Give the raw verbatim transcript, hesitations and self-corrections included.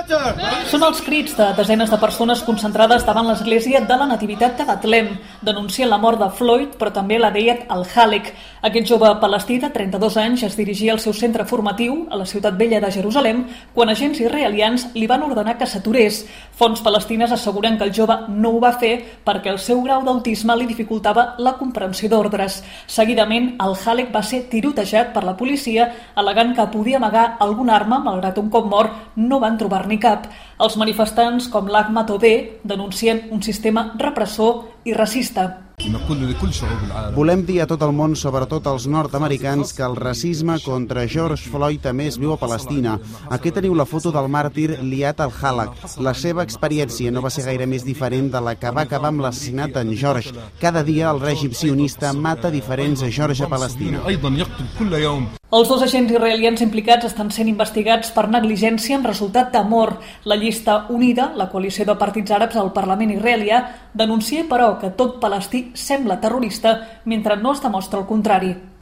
Són els crits de desenes de persones concentrades davant l'església de la Nativitat de Betlem, denuncien la mort de Floyd, però també la d'Eyad al-Halek. Aquest jove palestí de trenta-dos anys es dirigia al seu centre formatiu a la ciutat vella de Jerusalem quan agents israelians li van ordenar que s'aturés. Fonts palestines asseguren que el jove no ho va fer perquè el seu grau d'autisme li dificultava la comprensió d'ordres. Seguidament, al-Halek va ser tirotejat per la policia, al·legant que podia amagar alguna arma, malgrat un cop mort no van trobar-n'hi cap. Els manifestants, com l'Ahmad Odeh, denuncien un sistema repressor i racista. Volem dir a tot el món, sobretot als nord-americans, que el racisme contra George Floyd també es viu a Palestina. Aquí teniu la foto del màrtir Eyad al-Halek. La seva experiència no va ser gaire més diferent de la que va acabar amb l'assassinat d'en George. Cada dia el règim sionista mata diferents a George a Palestina. Els dos agents israelians implicats estan sent investigats per negligència amb resultat de mort. La llista unida, la coalició de partits àrabs al Parlament israelià, denuncia, però, que tot palestí sembla terrorista mentre no es demostra el contrari.